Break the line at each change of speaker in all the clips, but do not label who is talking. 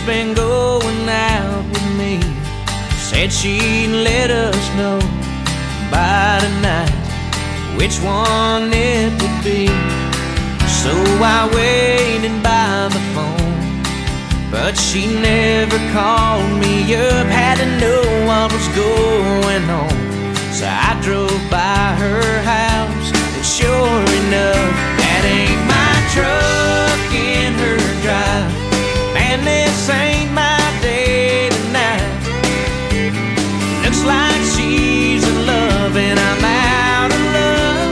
been going out with me. Said she'd let us know by tonight which one it would be. So I waited by the phone, but she never called me up. Had to know what was going on, so I drove by her house, and sure enough, that ain't my truck in her drive. Man, this ain't my day tonight. Looks like she's in love and I'm out of love.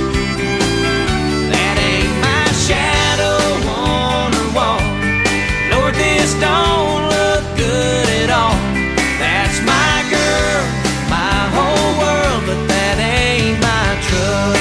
That ain't my shadow on her wall. Lord, this don't look good at all. That's my girl, my whole world, but that ain't my truck.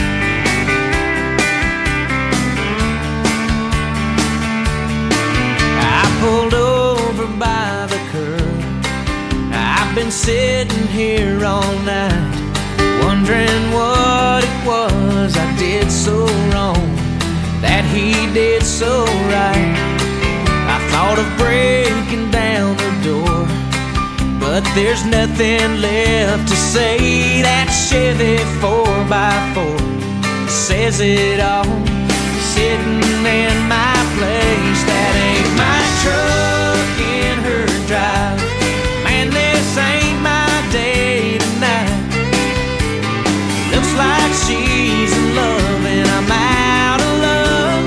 I pulled over by the curb. I've been sitting here all night, wondering what it was I did so wrong, that he did so right. I thought of breaking down the door, but there's nothing left to say. That Chevy 4x4 says it all, sitting in my place. That ain't my truck in her drive. Man, this ain't my day tonight. Looks like she's in love and I'm out of love.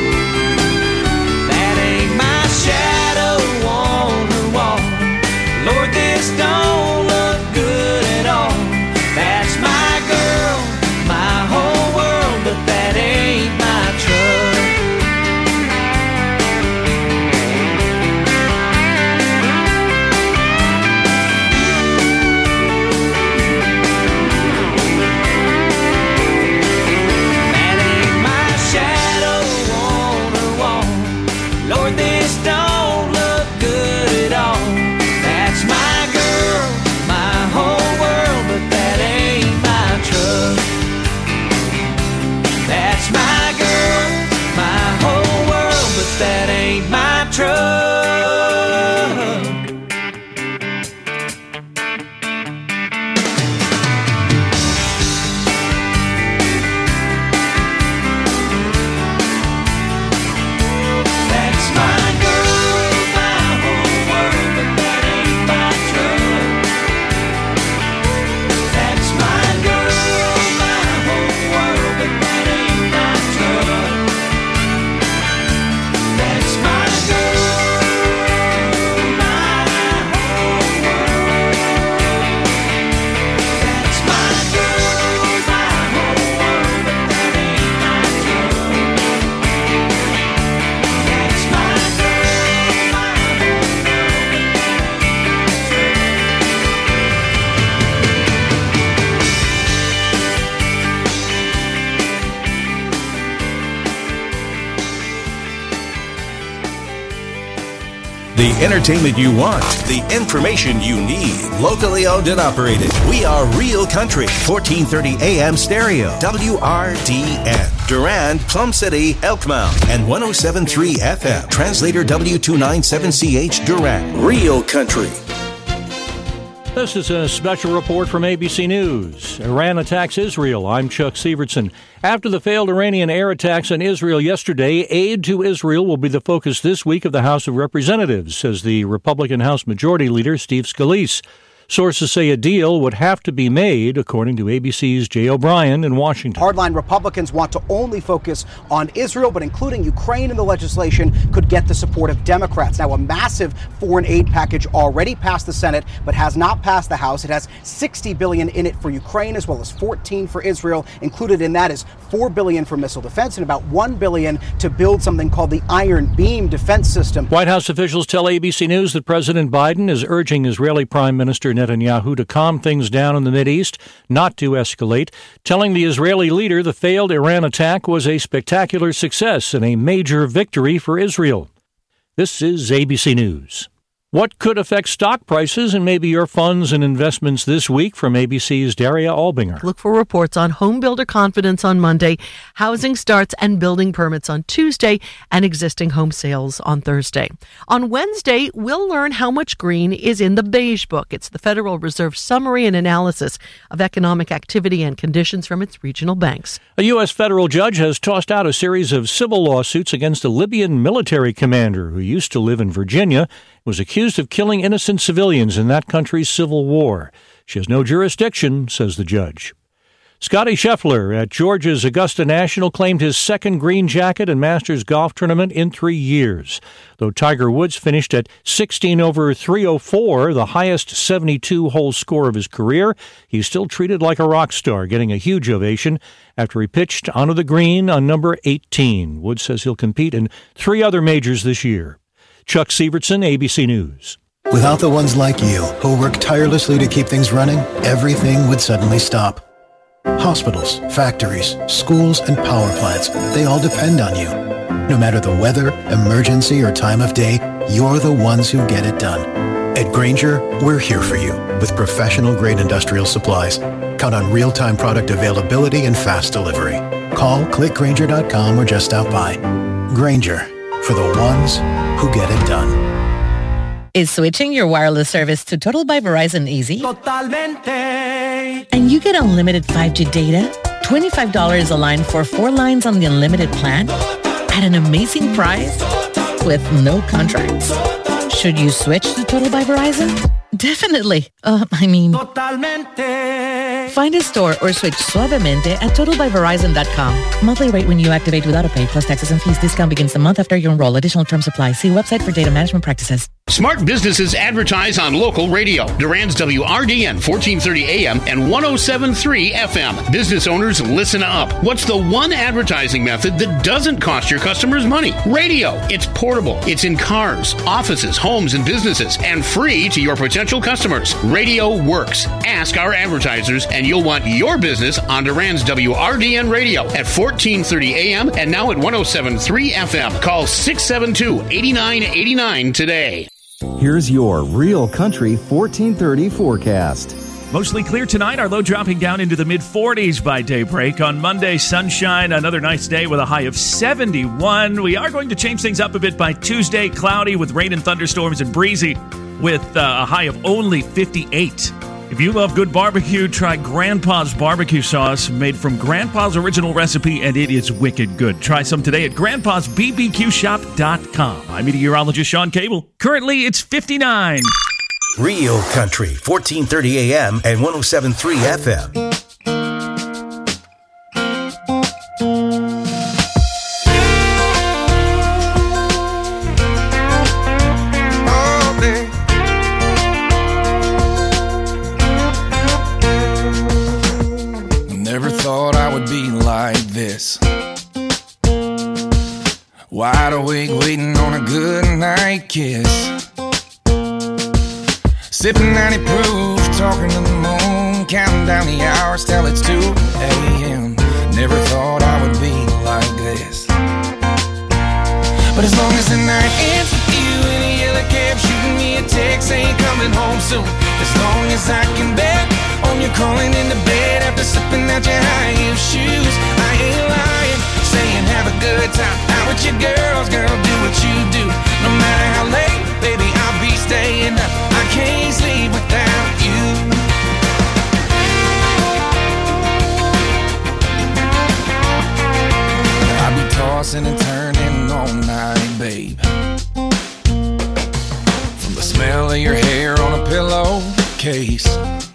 That ain't my shadow on her wall. Lord, this don't look good at all. That's my girl, my whole world, but that ain't my truck. That ain't my shadow on her wall. Lord, this don't look good at all. That's my girl, my whole world, but that ain't my truck. That's my girl, my whole world, but that ain't my truck. That's my girl, my whole world, but that ain't my truck. That's my girl, my whole world, but that ain't my truck. That's my girl, my whole world. That's my girl, my whole world, but that ain't my truck. That's my girl, my whole
The entertainment you want, the information you need. Locally owned and operated. We are Real Country, 1430 AM stereo, WRDN. Durand, Plum City, Elkmount, and 107.3 FM. Translator W297CH Durand. Real Country.
This is a special report from ABC News. Iran attacks Israel. I'm Chuck Sievertson. After the failed Iranian air attacks on Israel yesterday, aid to Israel will be the focus this week of the House of Representatives, says the Republican House Majority Leader Steve Scalise. Sources say a deal would have to be made, according to ABC's Jay O'Brien in Washington.
Hardline Republicans want to only focus on Israel, but including Ukraine in the legislation could get the support of Democrats. Now, a massive foreign aid package already passed the Senate, but has not passed the House. It has $60 billion in it for Ukraine, as well as $14 for Israel. Included in that is $4 billion for missile defense and about $1 billion to build something called the Iron Beam defense system.
White House officials tell ABC News that President Biden is urging Israeli Prime Minister Netanyahu to calm things down in the Mideast, not to escalate, telling the Israeli leader the failed Iran attack was a spectacular success and a major victory for Israel. This is ABC News. What could affect stock prices and maybe your funds and investments this week? From ABC's Daria Albinger.
Look for reports on home builder confidence on Monday, housing starts and building permits on Tuesday, and existing home sales on Thursday. On Wednesday, we'll learn how much green is in the Beige Book. It's the Federal Reserve summary and analysis of economic activity and conditions from its regional banks.
A U.S. federal judge has tossed out a series of civil lawsuits against a Libyan military commander who used to live in Virginia, was accused of killing innocent civilians in that country's civil war. She has no jurisdiction, says the judge. Scottie Scheffler at Georgia's Augusta National claimed his second green jacket in Masters golf tournament in 3 years. Though Tiger Woods finished at 16 over 304, the highest 72-hole score of his career, he's still treated like a rock star, getting a huge ovation after he pitched onto the green on number 18. Woods says he'll compete in 3 other majors this year. Chuck Sievertson, ABC News.
Without the ones like you, who work tirelessly to keep things running, everything would suddenly stop. Hospitals, factories, schools, and power plants, they all depend on you. No matter the weather, emergency, or time of day, you're the ones who get it done. At Grainger, we're here for you with professional-grade industrial supplies. Count on real-time product availability and fast delivery. Call, click Grainger.com, or just stop by. Grainger, for the ones who get it done.
Is switching your wireless service to Total by Verizon easy?
Totalmente.
And you get unlimited 5G data, $25 a line for 4 lines on the unlimited plan at an amazing price with no contracts. Should you switch to Total by Verizon? Definitely.
Totalmente.
Find a store or switch suavemente at totalbyverizon.com. Monthly rate when you activate without a pay plus taxes and fees. Discount begins the month after you enroll. Additional terms apply. See website for data management practices.
Smart businesses advertise on local radio. Durand's WRDN 1430 AM and 107.3 FM. Business owners, listen up. What's the one advertising method that doesn't cost your customers money? Radio. It's portable. It's in cars, offices, homes, and businesses, and free to your potential customers. Radio works. Ask our advertisers, and you'll want your business on Durand's WRDN radio at 1430 AM and now at 107.3 FM. Call 672-8989 today.
Here's your Real Country 1430 forecast.
Mostly clear tonight, our low dropping down into the mid-40s by daybreak. On Monday, sunshine, another nice day with a high of 71. We are going to change things up a bit by Tuesday, cloudy with rain and thunderstorms and breezy with a high of only 58. If you love good barbecue, try Grandpa's barbecue sauce made from Grandpa's original recipe, and it is wicked good. Try some today at grandpa'sbbqshop.com. I'm meteorologist Sean Cable. Currently, it's 59.
Real Country, 1430 AM and 107.3 FM.
Wide awake, waiting on a good night kiss. Sipping 90 proof, talking to the moon, counting down the hours till it's 2 a.m. Never thought I would be like this. But as long as the night ends with you in a yellow cab, shooting me a text saying coming home soon. As long as I can bet on you crawling into bed after slipping out your high heel shoes, I ain't lying, saying have a good time out with your girls, girl, do what you do. No matter how late, baby, I'll be staying up. I can't sleep without you. I'll be tossing and turning all night, babe. From the smell of your hair on a pillowcase.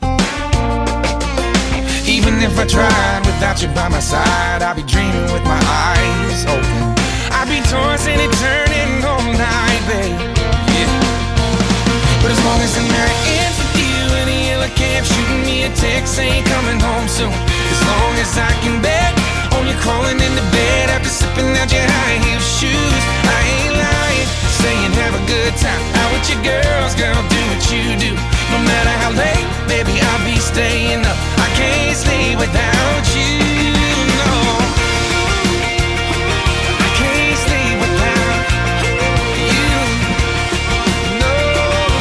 Even if I tried without you by my side, I'd be dreaming with my eyes open. I'd be tossing and turning all night, babe. Yeah. But as long as the night ends with you in a yellow cab, shooting me a text saying coming home soon. As long as I can bet on you crawling into bed after slipping out your high heel shoes, I ain't lying, saying have a good time out with your girls, girl, do what you do. No matter how late, baby, I'll be staying up. I can't sleep without you, no. I can't sleep without you, no.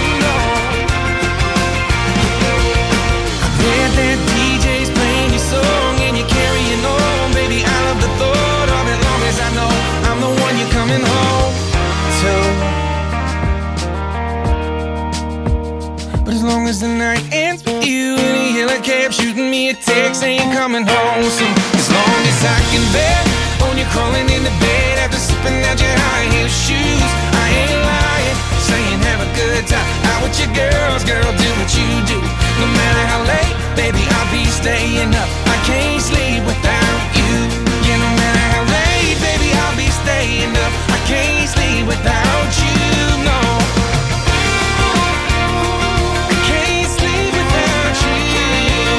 text saying you're coming home soon. As long as I can bet on you crawling into bed after slipping out your high heel shoes. I ain't lying, saying have a good time out with your girls, girl, do what you do. No matter how late, baby, I'll be staying up. I can't sleep without you. Yeah, no matter how late, baby, I'll be staying up. I can't sleep without you, no. I can't sleep without you.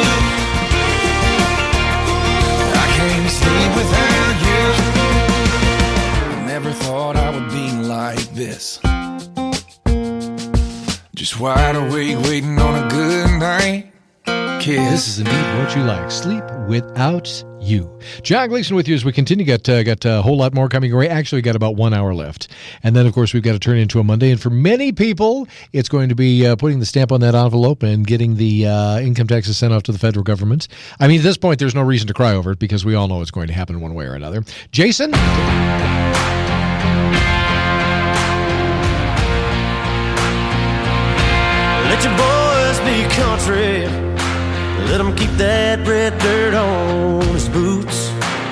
I can't sleep without you. I never thought I would be like this. Just wide awake, waiting on a good night kiss.
This is indeed what you like. Sleep without you. John Gleason with you as we continue. Got a whole lot more coming your way. Actually, we got about 1 hour left. And then, of course, we've got to turn into a Monday. And for many people, it's going to be putting the stamp on that envelope and getting the income taxes sent off to the federal government. I mean, at this point, there's no reason to cry over it because we all know it's going to happen one way or another. Jason?
Let your boys be country. Let them keep that red dirt on his boots.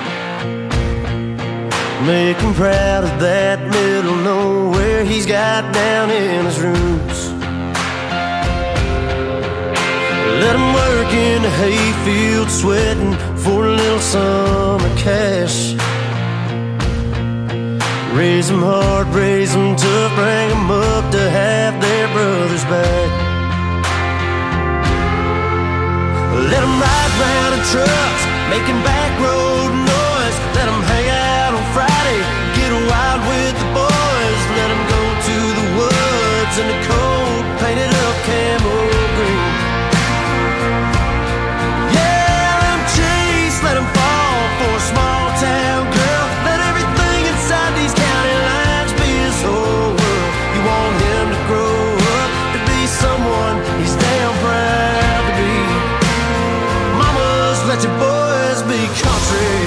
Make him proud of that middle nowhere he's got down in his roots. Let him work in the hayfield sweating for a little summer cash. Raise them hard, raise them tough, bring them up to have their brothers back. Let them ride round in trucks, making back road noise. Let them hang out on Friday, get wild with the boys. Let them go to the woods in the cold, painted up camo green. Yeah, let them chase, let them fall for a small town girl. Let everything inside these county lines be his whole world. You want him to grow up to be someone he's damn proud to be. Let your boys be country.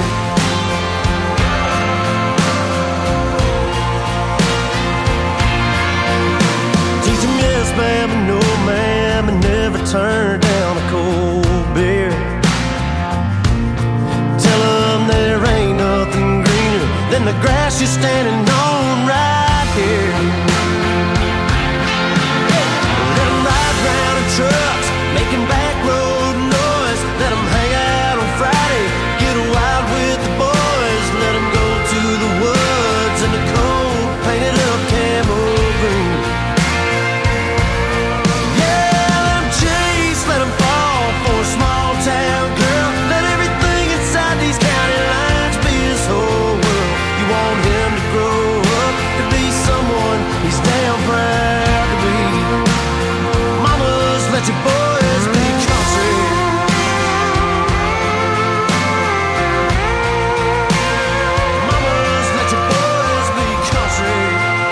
Teach them yes, ma'am, and no, ma'am, and never turn down a cold beer. Tell them there ain't nothing greener than the grass you're standing on right here. Let them ride round in trucks, making back road noise. Let them hang out on Friday, get wild with the boys. Let them go to the woods in the cold, painted up camo green. Yeah, let them chase, let them fall for a small town girl. Let everything inside these county lines be his whole world. You want him to grow up to be someone he's damn proud to be. Mamas, let your boys be country. Mamas, let your boys be country.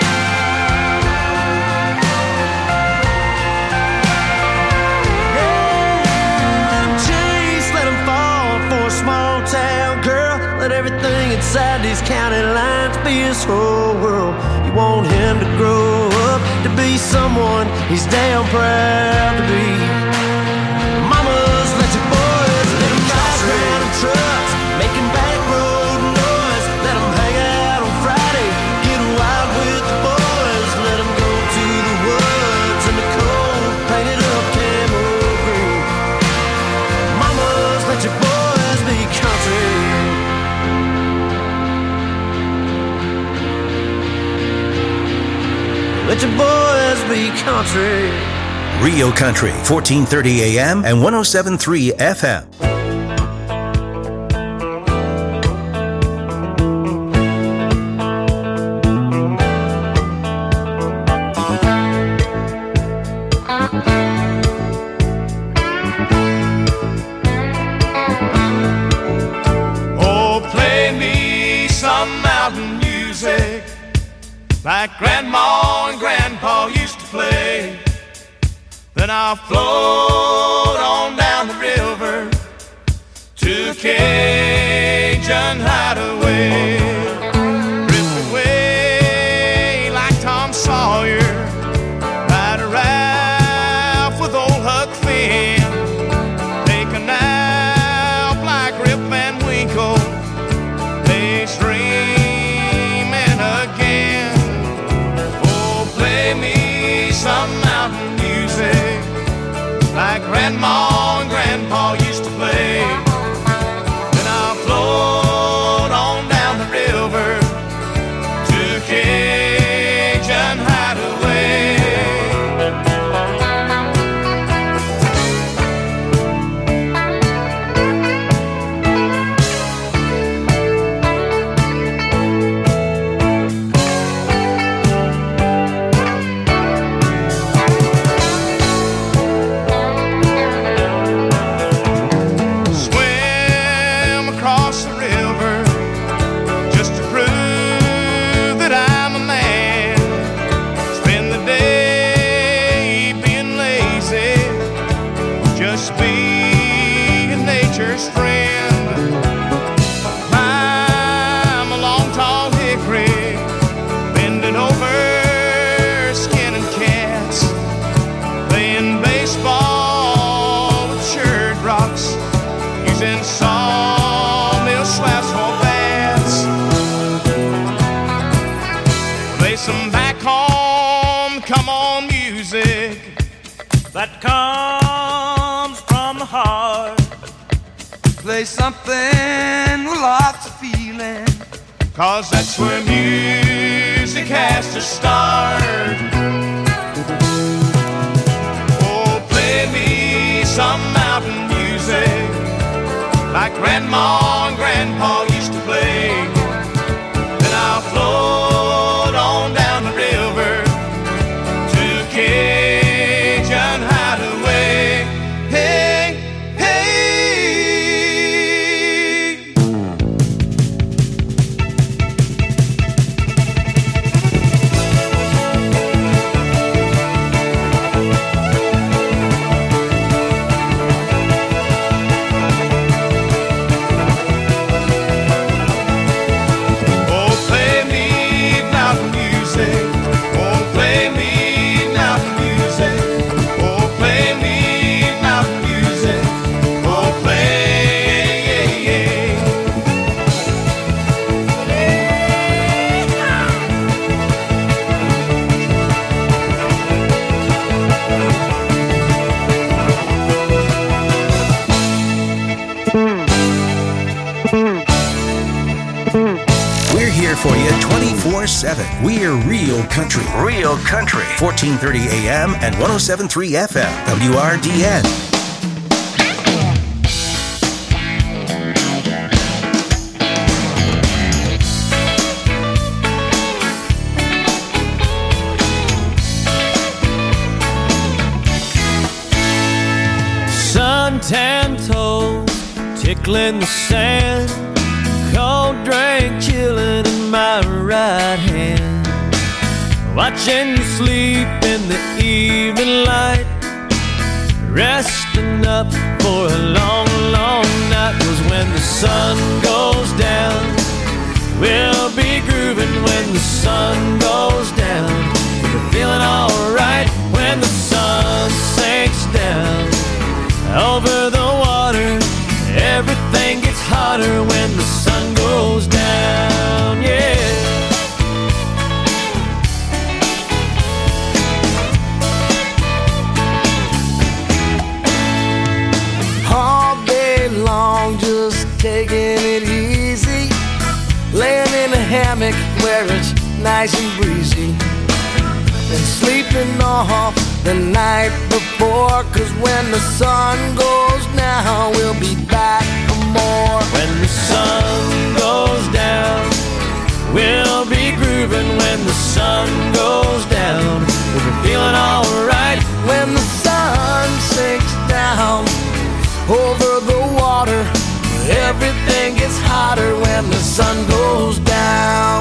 Yeah, chase, let him fall for a small town girl. Let everything inside these county lines be his whole world. You want him to grow up to be someone he's damn proud to be. Mamas, let your boys let him ride around in trucks, making back road noise. Let him hang out on Friday, get wild with the boys. Let him go to the woods in the cold, painted up camo green. Mamas, let your boys be country. Let your boys be country.
Real Country, 1430 AM and 107.3 FM.
Oh, play me some mountain music like Grandma and Grandpa used to play. Then I'll float on down the river to Cajun Hideaway. Drift away like Tom Sawyer, ride a raft with old Huck Finn. Take a nap Grandma and Grandpa used to play. Then I'll float on down the river to Cajun Hideaway.
That comes from the heart. Play something with lots of feeling,
'cause that's where music has to start. Oh, play me some mountain music like Grandma and Grandpa used to play. Then I'll float on down the river to Cajun Hideaway. Hey, hey. Oh, play me mountain music. Oh, play me mountain music. Oh, play me mountain music. Oh, play.
We're here for you 24/7. We're Real Country. Real Country. 1430 AM and 107.3 FM. WRDN.
Suntan toes tickling the sand, cold drink chilling in my right hand, watching you sleep in the evening light, resting up for a long, long night. 'Cause when the sun goes down, we'll be grooving. When the sun goes down, we're feeling alright. When the sun sinks down over the water, everything gets hotter when the sun goes down, yeah. All day long, just taking it easy, laying in a hammock where it's nice and breezy, and sleeping off the night before. 'Cause when the sun goes down, we'll be back for more. When the sun goes down, we'll be grooving. When the sun goes down, we'll be feeling alright. When the sun sinks down over the water, everything gets hotter when the sun goes down.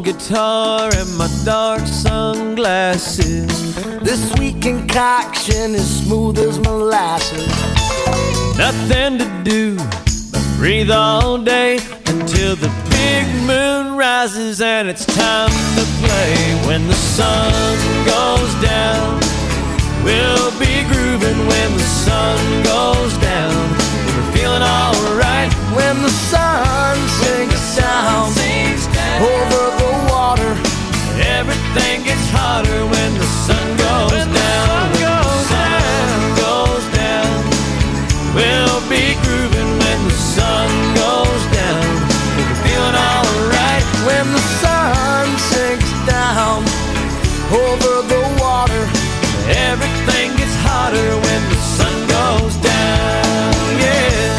guitar and my dark sunglasses. This sweet concoction is smooth as molasses. Nothing to do but breathe all day until the big moon rises and it's time to play. When the sun goes down, we'll be grooving. When the sun goes down, we're feeling alright. When the sun sinks down over the water, everything gets hotter when the sun goes down. When the sun goes down, we'll be grooving. When the sun goes down, we're feeling alright. When the sun sinks down over the water, everything gets hotter when the sun goes down. Yeah.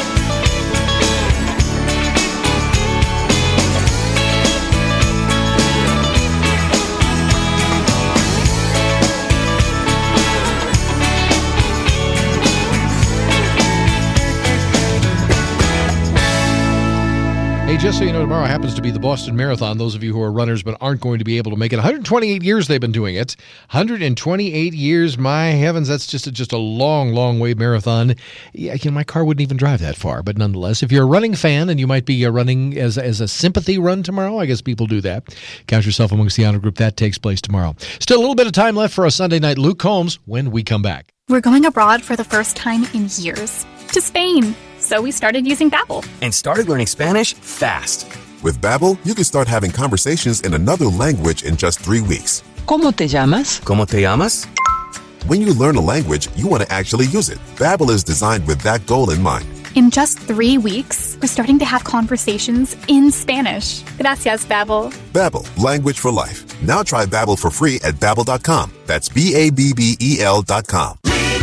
Hey, just so you know, tomorrow happens to be the Boston Marathon. Those of you who are runners but aren't going to be able to make it. 128 years they've been doing it. 128 years, my heavens, that's just a long, long way marathon. Yeah, my car wouldn't even drive that far. But nonetheless, if you're a running fan and you might be running as a sympathy run tomorrow, I guess people do that. Count yourself amongst the honor group. That takes place tomorrow. Still a little bit of time left for a Sunday night Luke Combs when we come back.
We're going abroad for the first time in years. To Spain. So we started using Babbel.
And started learning Spanish fast.
With Babbel, you can start having conversations in another language in just 3 weeks.
¿Cómo te llamas? ¿Cómo te llamas?
When you learn a language, you want to actually use it. Babbel is designed with that goal in mind.
In just 3 weeks, we're starting to have conversations in Spanish. Gracias, Babbel.
Babbel, language for life. Now try Babbel for free at Babbel.com. That's Babbel.com.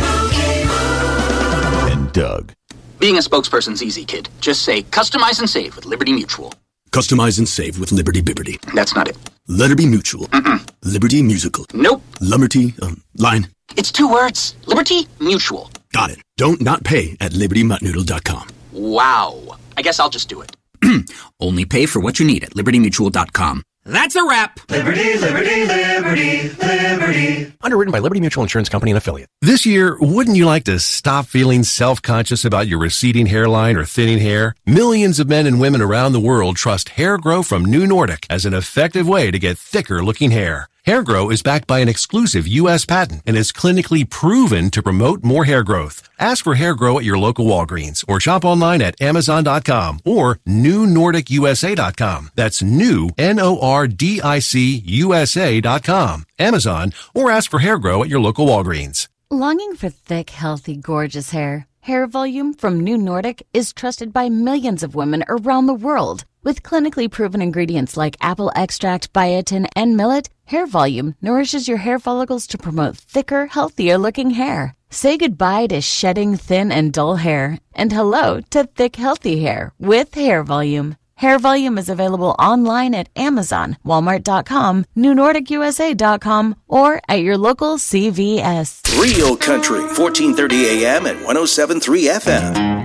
And Doug.
Being a spokesperson's easy, kid. Just say, customize and save with Liberty Mutual.
Customize and save with Liberty Bibbity.
That's not it.
Liberty Mutual. Liberty Musical.
Nope.
Liberty, line.
It's 2 words. Liberty Mutual.
Got it. Don't not pay at LibertyMuttNoodle.com.
Wow. I guess I'll just do it.
Only pay for what you need at LibertyMutual.com. That's a wrap.
Liberty, liberty, liberty, liberty.
Underwritten by Liberty Mutual Insurance Company and Affiliate.
This year, wouldn't you like to stop feeling self-conscious about your receding hairline or thinning hair? Millions of men and women around the world trust Hair Grow from New Nordic as an effective way to get thicker-looking hair. Hair Grow is backed by an exclusive U.S. patent and is clinically proven to promote more hair growth. Ask for Hair Grow at your local Walgreens or shop online at Amazon.com or NewNordicUSA.com. That's new, N-O-R-D-I-C, USA.com. Amazon, or ask for Hair Grow at your local Walgreens.
Longing for thick, healthy, gorgeous hair? Hair Volume from New Nordic is trusted by millions of women around the world. With clinically proven ingredients like apple extract, biotin, and millet, Hair Volume nourishes your hair follicles to promote thicker, healthier-looking hair. Say goodbye to shedding thin and dull hair, and hello to thick, healthy hair with Hair Volume. Hair Volume is available online at Amazon, Walmart.com, NewNordicUSA.com, or at your local CVS.
Real Country, 1430 AM and 107.3 FM.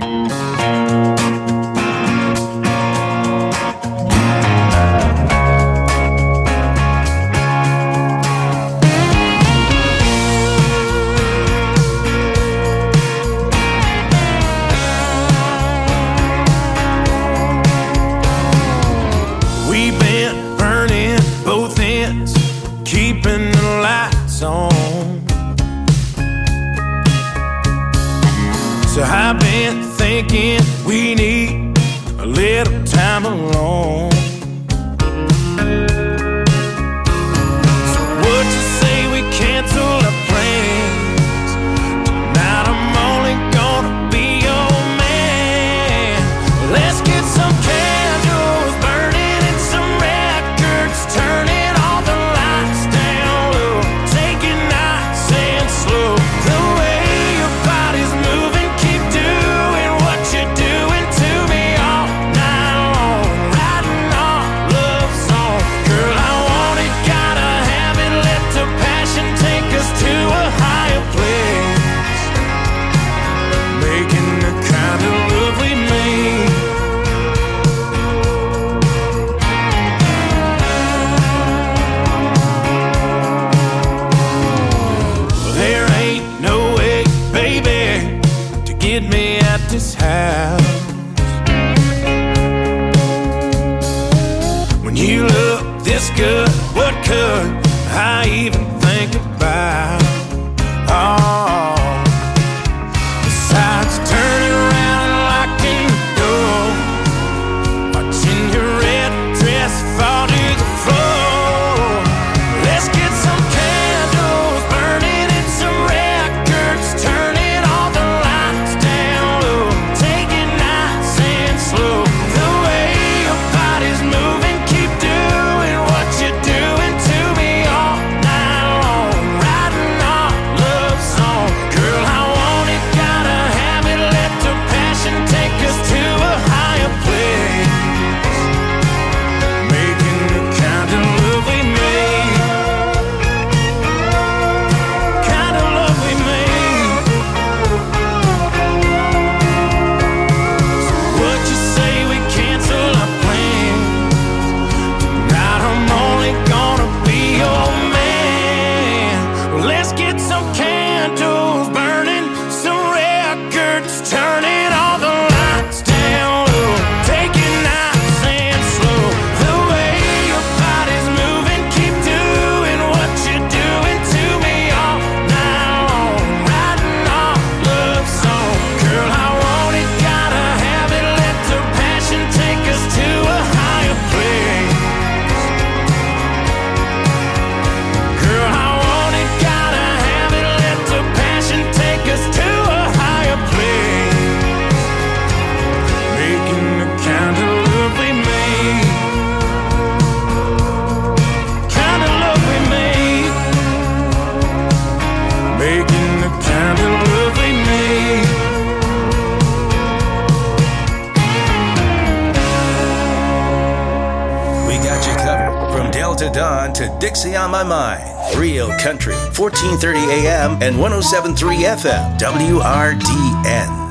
We've been burning both ends, keeping the lights on. So I've been thinking we need a little time alone. So would you say we cancel our plans? Tonight I'm only gonna be your man. Let's get some candles burning and some records turning, all the lights down low. Take it nice and slow. The way your body's moving, keep doing what you're doing to me all night long. Riding
meet me at this house. When you look this good, what could I even think about? Oh, besides turning around and locking the door, watching your red dress fall to the floor. Let's get some candles burning and some records turning, all the lights down low. Take it nice and slow. The way your body's moving, keep doing what you're doing to me all night long. Writing our love song. Girl, I want it, gotta have it. Let the passion take us to a higher place. Making the kind of love we made. Kind of love we made. So what you say we cancel our plans? Tonight I'm only gonna be your man. Well, let's get some candles burning, some records turning, all the lights down low. Take it nice and slow. The way your body's moving, keep doing what you're doing to me all night long. Writing our love song. Girl, I want it, gotta have it. Let the passion take us to a higher place. Girl, I want it, gotta have it. Let the passion take us to a higher place. Making the kind of love we made. Kind of love we made. Making the kind of love we made.
We got you covered from Delta Dawn to Dixie on My Mind. Real Country, 1430 AM and 107.3 FM, WRDN.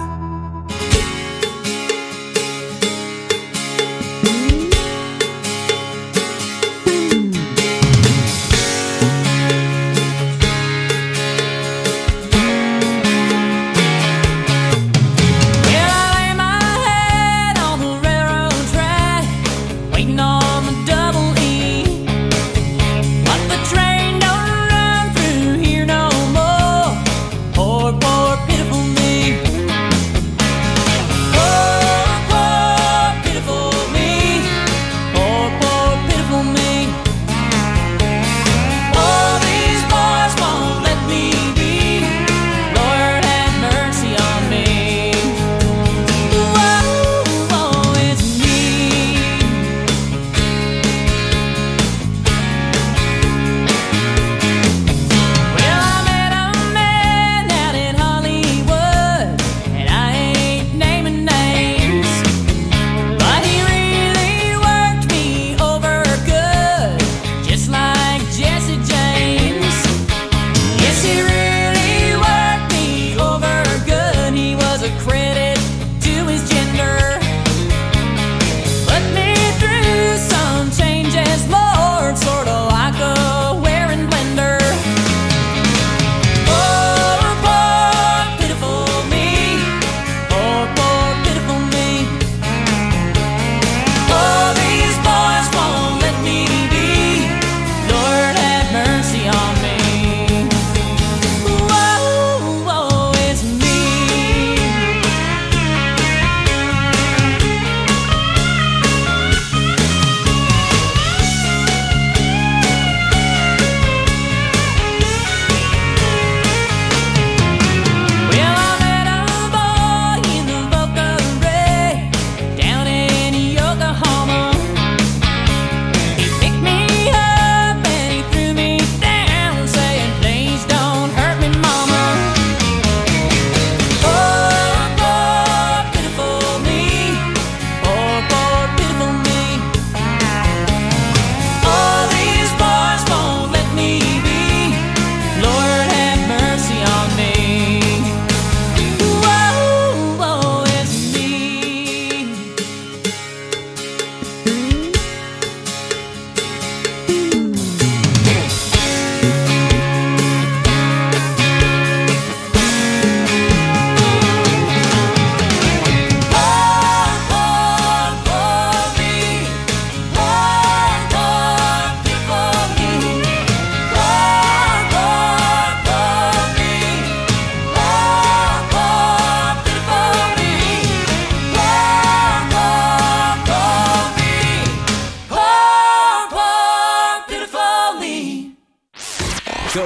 Well, I lay my head on the railroad track, waiting on the double E. But the train don't run through here no more. Poor, poor, pitiful me.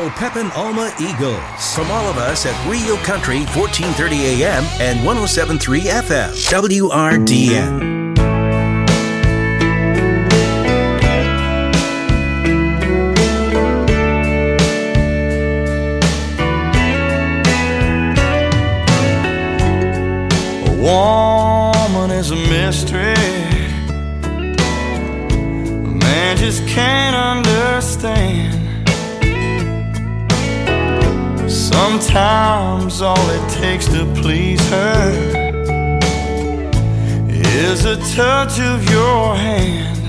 Go Pepin Alma Eagles. From all of us at Real Country 1430 AM and 107.3 FM. WRDN.
Woman is a mystery a man just can't understand. Sometimes all it takes to please her is a touch of your hand.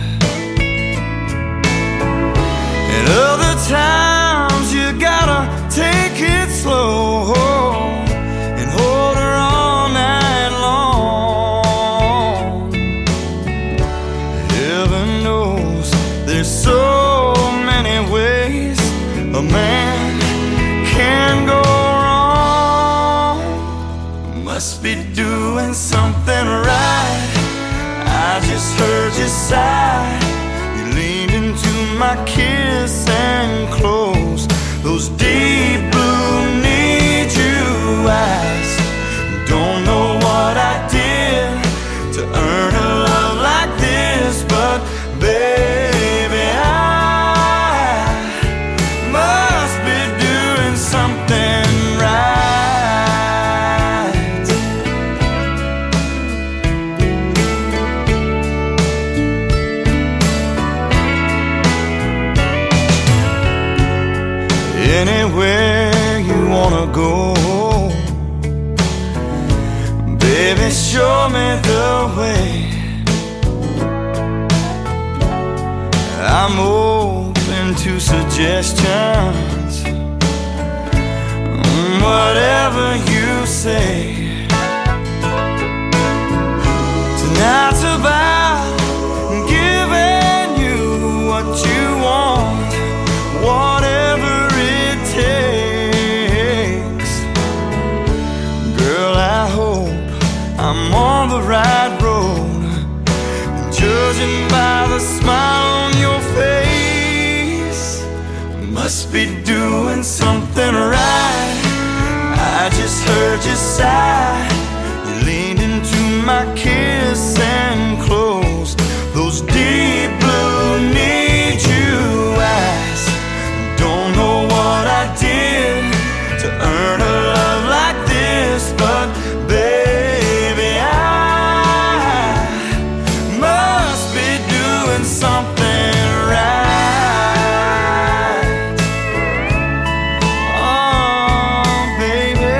And other times you gotta take it slow and hold her all night long. Heaven knows there's so many ways a man can go wrong. Must be doing something right. I just heard you sigh. You leaned into my kiss and closed those deep blue need you eyes. Don't know what I did to earn a love like this, but baby, I must be doing something right. Anywhere you wanna go, baby, show me the way. I'm open to suggestions, whatever you say. Tonight's about giving you what you want, whatever it takes. Girl, I hope I'm on the right road, judging by the smile on your face. Must be doing something right. I just heard you sigh. You leaned into my kiss and closed those deep blue need you eyes. Don't know what I did to earn a love like this, but baby, I must be doing something right. Oh, baby.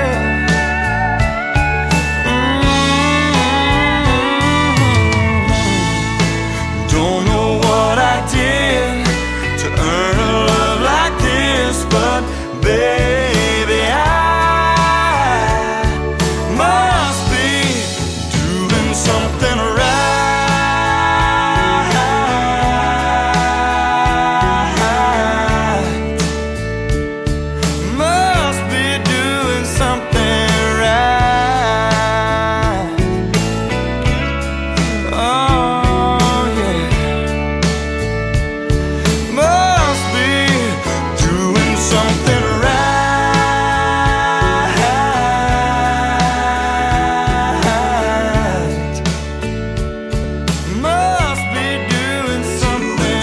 Don't know what I did to earn a love like this, but baby, I must be doing something right. Must be doing something right. Oh, yeah. Must be doing something right. Must be doing something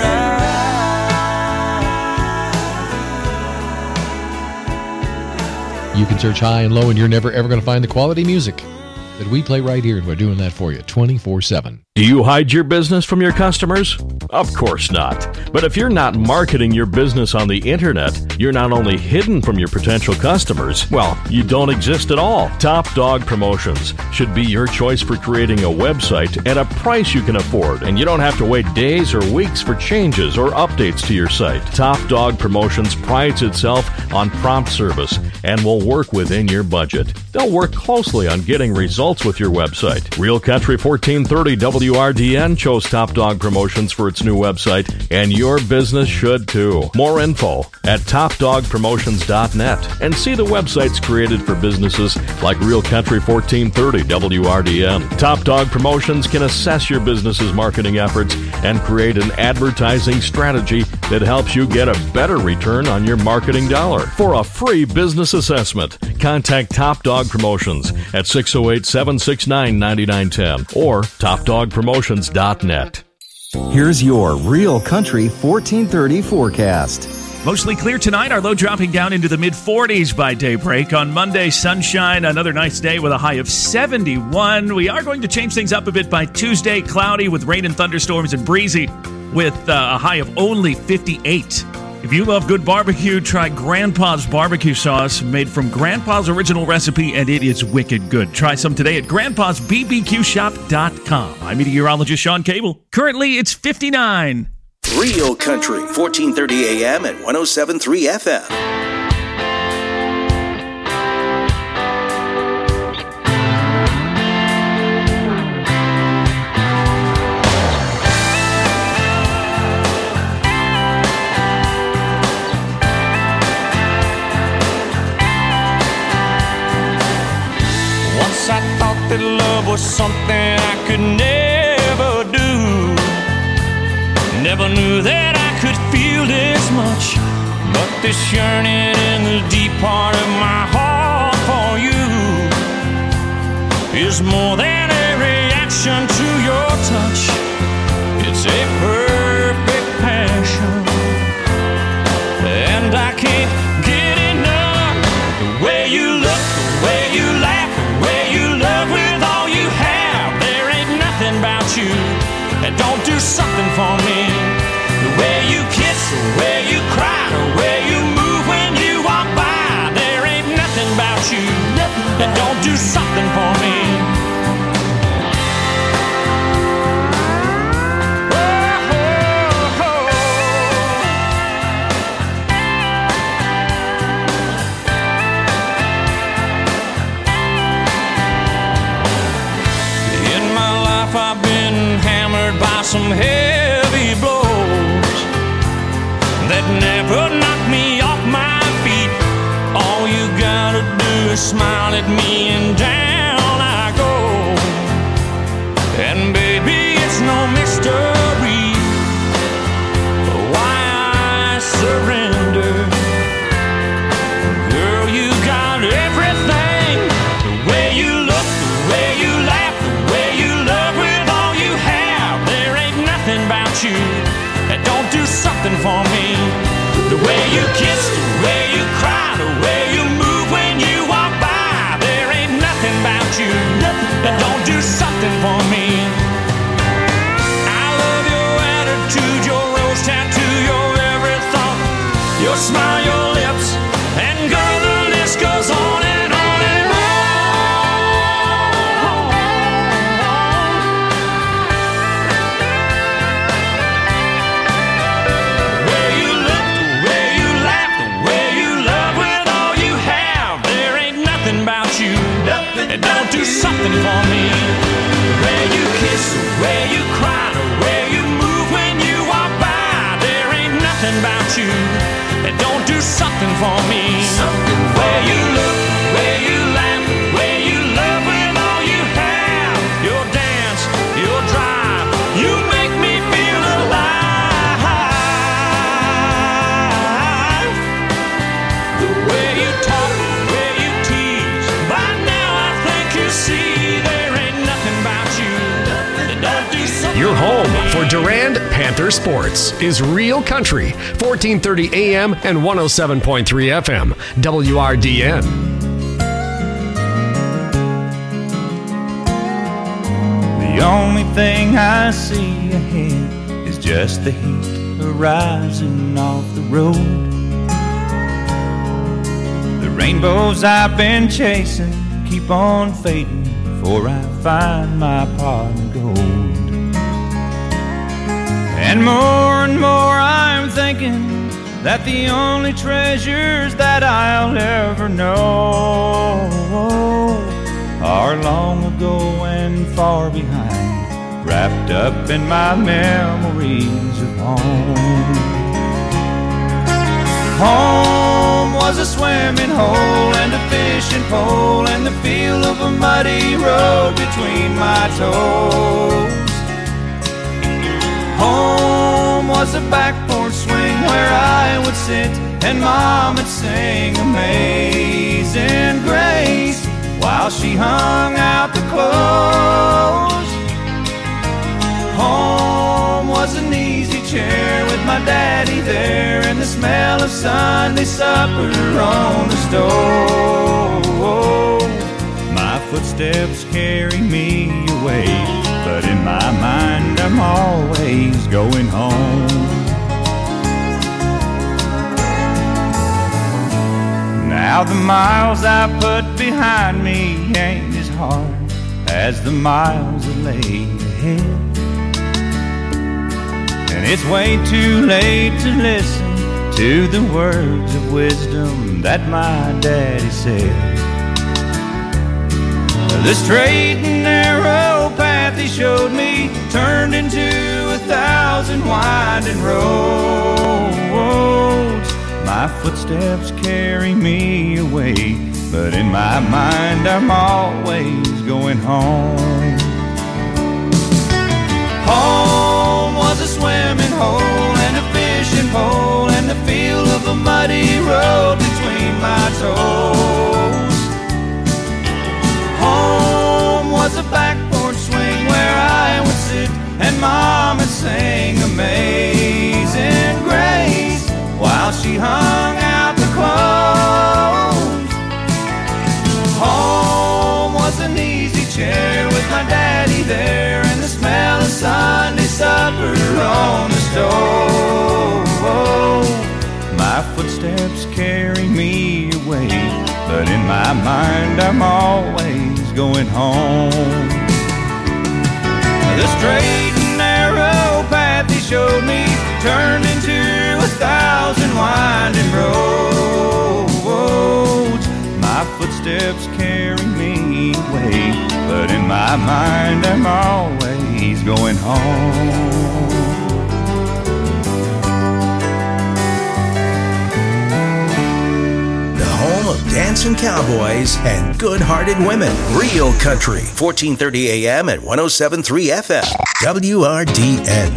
right.
You can search high and low, and you're never ever going to find the quality music that we play right here, and we're doing that for you 24/7.
Do you hide your business from your customers? Of course not. But if you're not marketing your business on the internet, you're not only hidden from your potential customers, well, you don't exist at all. Top Dog Promotions should be your choice for creating a website at a price you can afford, and you don't have to wait days or weeks for changes or updates to your site. Top Dog Promotions prides itself on prompt service and will work within your budget. They'll work closely on getting results with your website. Real Country 1430 WRDN chose Top Dog Promotions for its new website, and your business should too. More info at topdogpromotions.net, and see the websites created for businesses like Real Country 1430 WRDN. Top Dog Promotions can assess your business's marketing efforts and create an advertising strategy It helps you get a better return on your marketing dollar. For a free business assessment, contact Top Dog Promotions at 608-769-9910 or topdogpromotions.net.
Here's your Real Country 1430 forecast.
Mostly clear tonight. Our low dropping down into the mid-40s by daybreak. On Monday, sunshine, another nice day with a high of 71. We are going to change things up a bit by Tuesday. Cloudy with rain and thunderstorms and breezy with a high of only 58. If you love good barbecue, try Grandpa's barbecue sauce made from Grandpa's original recipe, and it is wicked good. Try some today at grandpasbbqshop.com. I'm meteorologist Sean Cable. Currently, it's 59.
Real Country, 1430 AM and 107.3 FM.
Once I thought that love was something I could never do. Never knew that I could feel this much, but this yearning in the deep part of my heart for you is more than a reaction to your touch. It's a perfect passion, and I can't get enough. The way you look, the way you laugh, the way you love with all you have. There ain't nothing about you that don't do something for me. The way you kiss, the way you cry, the way you move when you walk by. There ain't nothing about you that don't do something for me. In my life I've been hammered by some heavy blows that never knocked me off my feet. All you gotta do is smile at me and down I go. And baby, it's no mystery why I surrender. Girl, you got everything. The way you look, the way you laugh, the way you love with all you have. There ain't nothing about you that don't do something for me. The way you kiss, the way you cry, the way you move when you walk by. There ain't nothing about you that don't do something for me. I love your attitude, your rose tattoo, your every thought, your smile, your lips, and girl, the list goes on and on and on. The way you look, the way you laugh, the way you love with all you have. There ain't nothing about you that don't do something for me. The way you kiss, the way you cry, the way you move when you walk by. There ain't nothing about you that don't do something for me. The way you look, the way you laugh, the way you love with all you have. Your dance, your drive, you make me feel alive. The way you talk, the way you tease, by now I think you see there ain't nothing about you that don't do something.
Your home for Durand Panther Sports is Real Country, 1430 AM and 107.3 FM, WRDN.
The only thing I see ahead is just the heat arising off the road. The rainbows I've been chasing keep on fading before I find my pot of gold. And more I'm thinking that the only treasures that I'll ever know are long ago and far behind, wrapped up in my memories of home. Home was a swimming hole and a fishing pole and the feel of a muddy road between my toes. Home was a back porch swing
where I would sit and Mom would sing Amazing Grace while she hung out the clothes. Home was an easy chair with my daddy there and the smell of Sunday supper on the stove. My footsteps carry me away, but in my mind I'm always going home. Now the miles I put behind me ain't as hard as the miles that lay ahead. And it's way too late to listen to the words of wisdom that my daddy said. The straight and narrow path he showed me turned into 1,000 winding roads. My footsteps carry me away, but in my mind I'm always going home. Home was a swimming hole and a fishing pole and the feel of a muddy road between my toes. Home was a back porch swing where I would sit and Mom would sing Amazing Grace while she hung out the clothes. Home was an easy chair with my daddy there and the smell of Sunday supper on the stove. My footsteps carry me away, but in my mind I'm always going home. The straight and narrow path he showed me turned into 1,000 winding roads. My footsteps carry me away, but in my mind I'm always going home.
Home of dancing cowboys and good-hearted women. Real Country, 1430 AM and 107.3 FM. WRDN.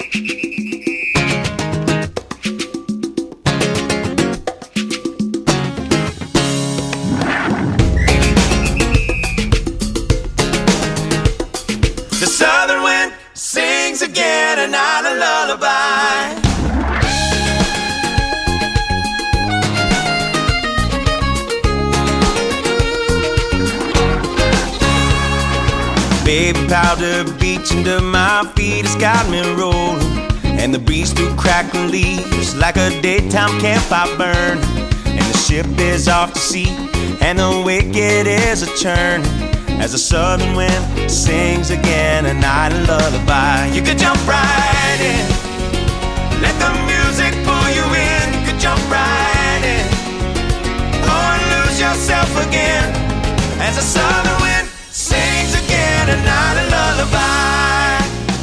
The southern wind sings again a night a lullaby. Baby powder beach under my feet has got me rolling, and the breeze through crackling leaves like a daytime campfire burn. And the ship is off to sea, and the wicked is a churn as the southern wind sings again a night of lullaby. You could jump right in, let the music pull you in. You could jump right in, or lose yourself again as the southern wind sings again a night of lullaby.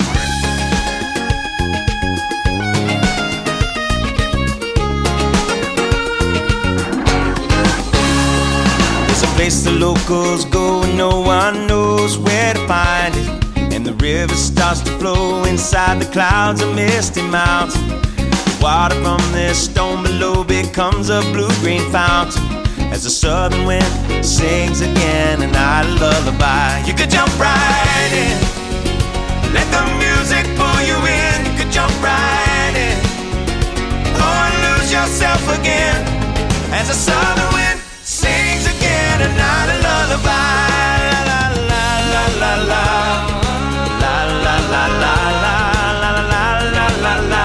There's a place the locals go and no one knows where to find it, and the river starts to flow inside the clouds of misty mountain. The water from this stone below becomes a blue-green fountain as the southern wind sings again a night of lullaby. You could jump right in, let the music pull you in. You could jump right in, or lose yourself again as the southern wind sings again a night of lullaby. La la la la la la la la la la la la la la la la.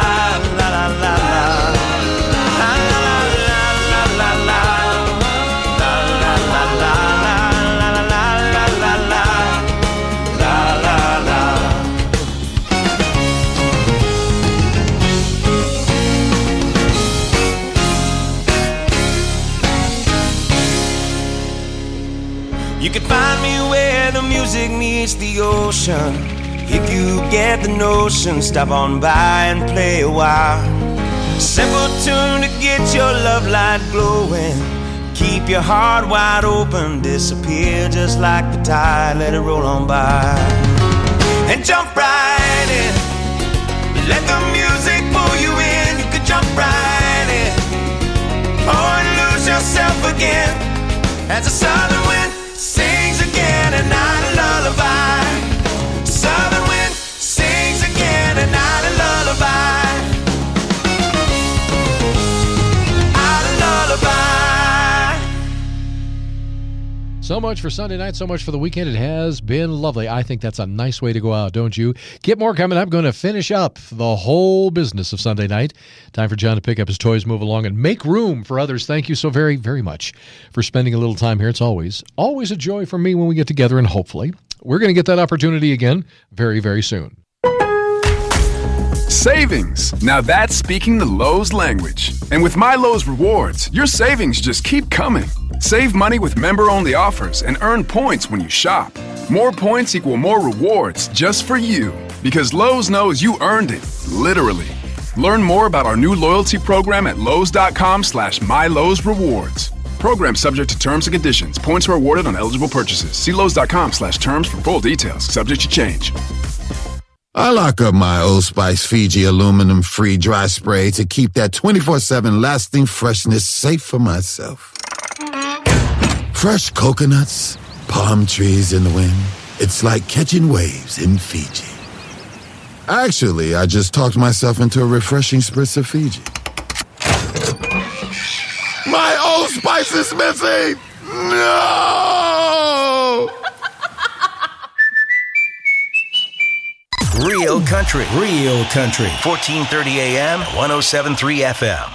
You can find me where the music meets the ocean. If you get the notion, stop on by and play a while. Simple tune to get your love light glowing. Keep your heart wide open, disappear just like the tide, let it roll on by. And jump right in, let the music pull you in. You could jump right in. Oh, and lose yourself again as the southern wind sings again a night of lullaby. Southern wind sings again a night of lullaby.
So much for Sunday night, so much for the weekend. It has been lovely. I think that's a nice way to go out, don't you? Get more coming up. Going to finish up the whole business of Sunday night. Time for John to pick up his toys, move along, and make room for others. Thank you so very, very much for spending a little time here. It's always a joy for me when we get together, and hopefully we're going to get that opportunity again very, very soon.
Savings. Now that's speaking the Lowe's language. And with My Lowe's Rewards, your savings just keep coming. Save money with member-only offers and earn points when you shop. More points equal more rewards just for you. Because Lowe's knows you earned it, literally. Learn more about our new loyalty program at Lowes.com/MyLowe'sRewards. Program subject to terms and conditions. Points are awarded on eligible purchases. See Lowes.com/terms for full details. Subject to change.
I lock up my Old Spice Fiji aluminum-free dry spray to keep that 24/7 lasting freshness safe for myself. Fresh coconuts, palm trees in the wind. It's like catching waves in Fiji. Actually, I just talked myself into a refreshing spritz of Fiji. My Old Spice is missing! No!
Real country. 1430 AM, 107.3 FM.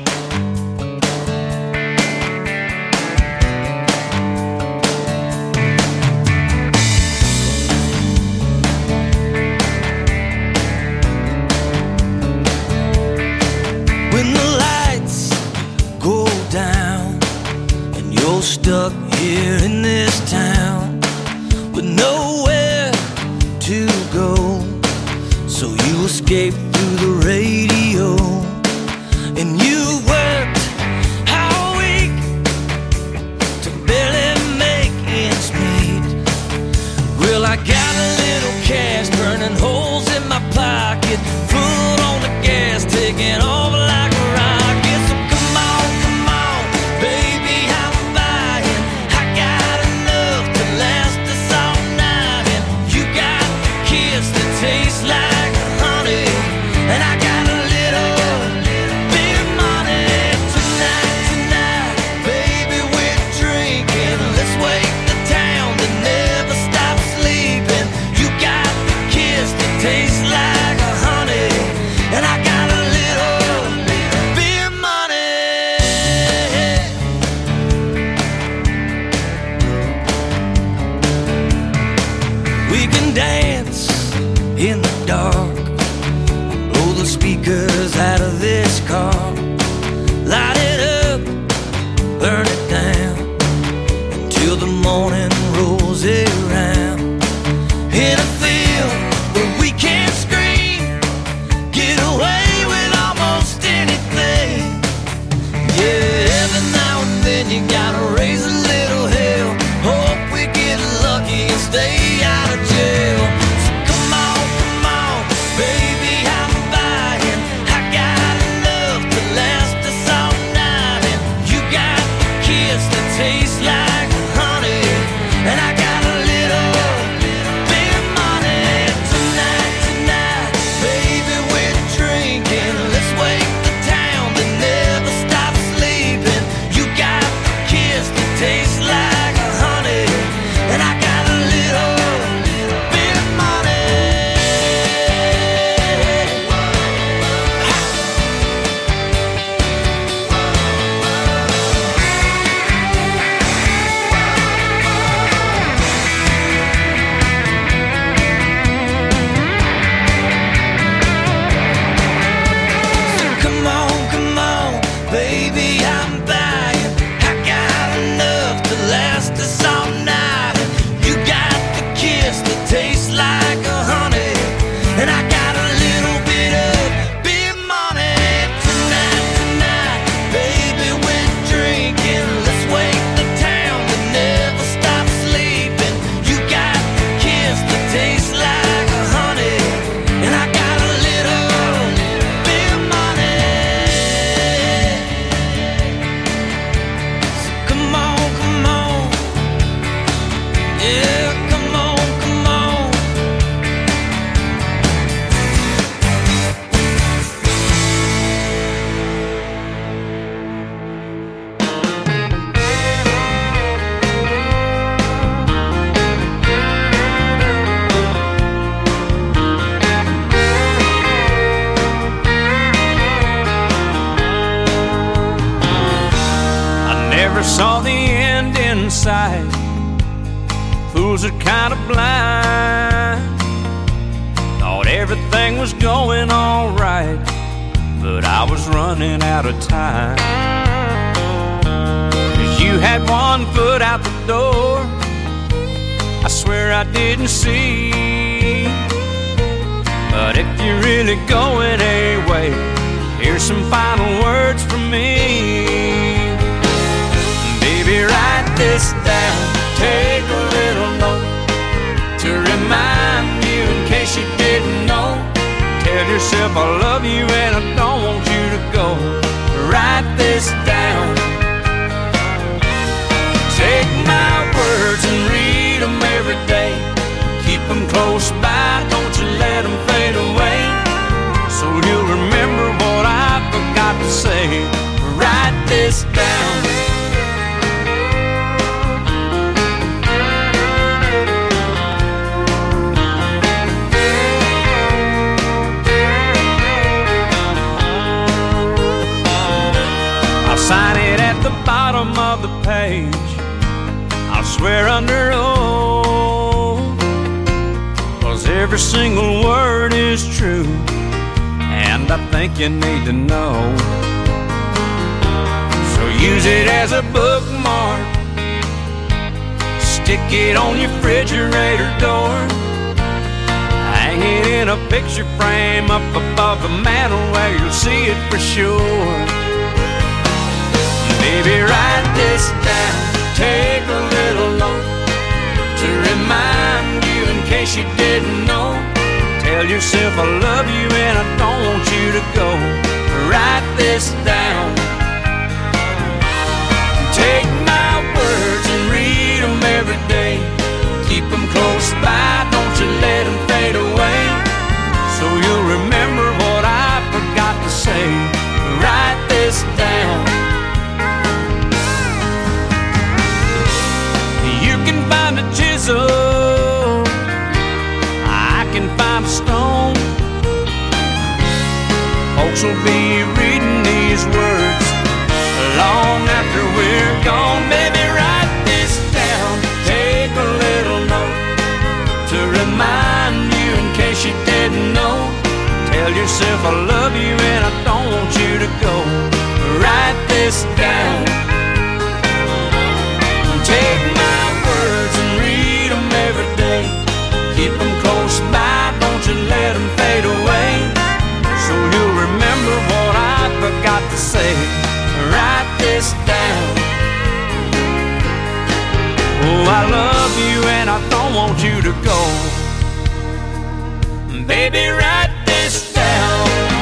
When the lights go down and you're stuck here in this town with nowhere to go, so you escape through the radio, and you worked all week to barely make ends meet. Well, I got a little cash burning holes in my pocket, foot on the gas, taking off like a rocket. So come on, baby, I'm buying. I got enough to last us all night, and you got the kiss that tastes like honey, and I got a little bit of money. Tonight, baby, we're drinking. Let's wake the town that never stops sleeping. You got the kiss that tastes like honey, and I got a little bit of money. We can dance in the dark, blow the speakers out of this car, light it up, burn it down, until the morning rolls around. In a field where we can't scream, get away with almost anything. Yeah, every now and then you gotta raise a little hell, hope we get lucky and stay out of jail. So come on, baby, I'm buying. I got enough to last us all night, and you got the kiss that tastes like honey, and I got a little bit of money. Tonight, baby, we're drinking. Let's wake the town that never stops sleeping. You got the kiss that tastes like honey, and I got a little sight. Fools are kind of blind. Thought everything was going all right, but I was running out of time. 'Cause you had one foot out the door, I swear I didn't see. But if you're really going away, here's some final words from me. Baby, write this down, take a little note to remind you in case you didn't know. Tell yourself I love you and I don't want you to go. Write this down. Take my words and read them every day. Keep them close by, don't you let them fade away. So you'll remember what I forgot to say. Write this down. I'll sign it at the bottom of the page. I'll swear under oath, 'cause every single word is true, and I think you need to know. So use it as a bookmark, stick it on your refrigerator door, hang it in a picture frame up above the mantel where you'll see it for sure. Baby, write this down, take a little note to remind you in case you didn't know. Tell yourself I love you and I don't want you to go. Write this down. Take my words and read them every day. Keep them close by, don't you let them fade away. So you'll remember what I forgot to say. Write this down. You can find a chisel, I can find a stone. Folks will be reading these words long after we're gone. Baby, write this down, take a little note to remind you in case you didn't know. Tell yourself I love you and I don't want you to go. Write this down. Take my words and read them every day. Keep them close by, don't you let them fade away. So you'll remember what I forgot to say. Write this down. Oh, I love you and I don't want you to go. Baby, write this down.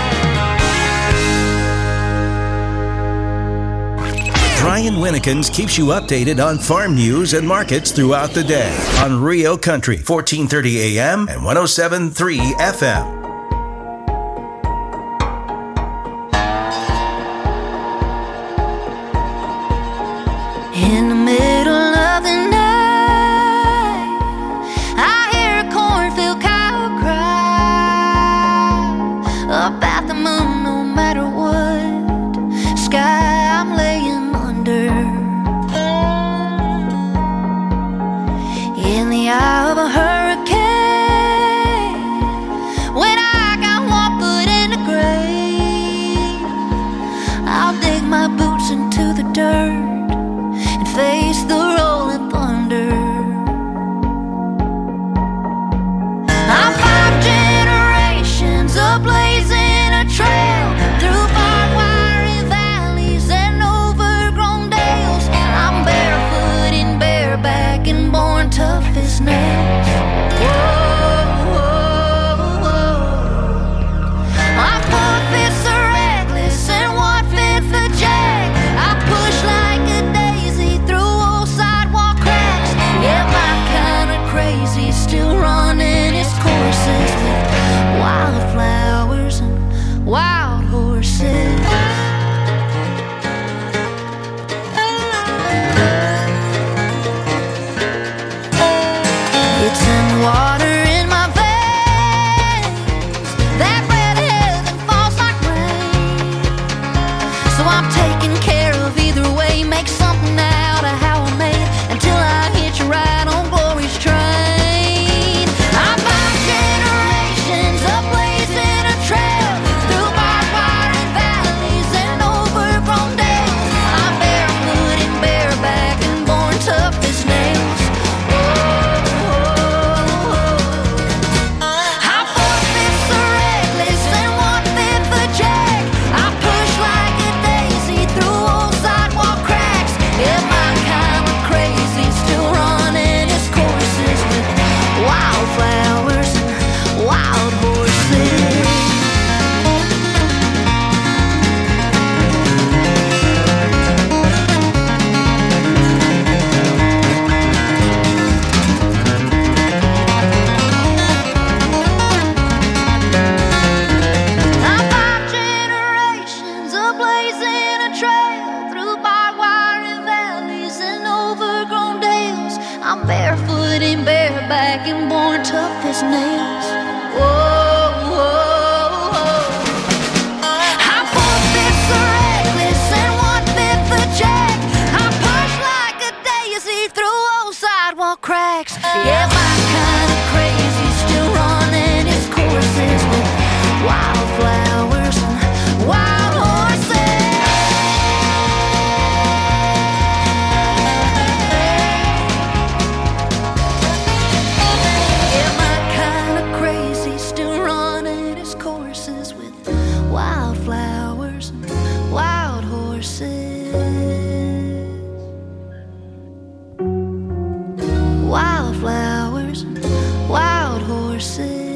Brian Winnekins keeps you updated on farm news and markets throughout the day on Rio Country, 1430 AM and 107.3 FM.
In the middle of the night, I hear a cornfield cow cry about the moon. No matter what sky I'm laying under, in the eye of a hurricane, when I got one foot in the grave, I'll dig my boots into the dirt and face the rolling thunder. I'm 5 generations of blazing a trail through barbed wire valleys and overgrown dales. I'm barefoot and bareback and born tough as nails. Whoa, whoa, whoa. I'm 4/5 are reckless and 1/5 a jack. I push like a daisy through old sidewalk cracks. Yeah, my kind of crazy, still running its courses with wildflowers and wild horses. It's in the water in my veins, that red heaven falls like rain. So I'm taking care of either way, make something out of how I made it until wildflowers and wild horses. Barefoot and bareback and born tough as nails. Whoa, whoa, whoa. I'm 4/5 the reckless and 1/5 the jack. I push like a daisy through old sidewalk cracks. Yeah, my kind of crazy still running its courses with wildflowers and wild horses. Wildflowers and wild horses. Wildflowers and wild horses.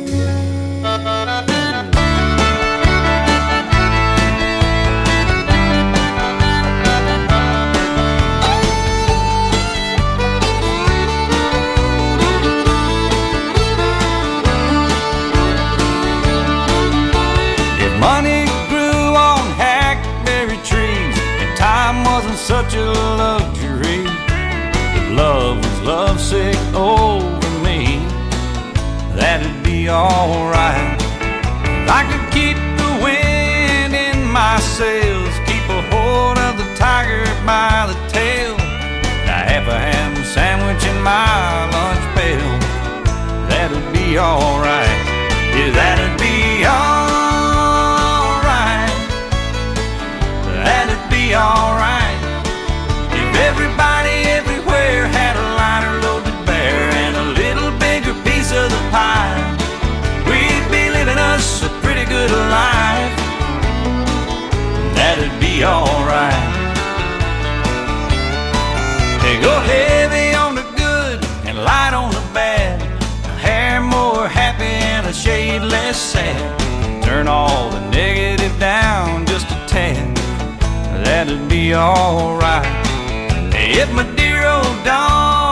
Money grew on hackberry trees, and time wasn't such a luxury. If love was lovesick over me, that'd be alright. If I could keep the wind in my sails, keep a hold of the tiger by the tail, a half a ham sandwich in my lunch pail, that'd be alright. Yeah, that'd be alright. That'd be alright. If everybody everywhere had a liner loaded bare and a little bigger piece of the pie, we'd be living us a pretty good life. That'd be alright. Hey, go heavy on the good and light on the bad, a hair more happy and a shade less sad. Turn all the negative down just a tad. That'd be alright. If my dear old dog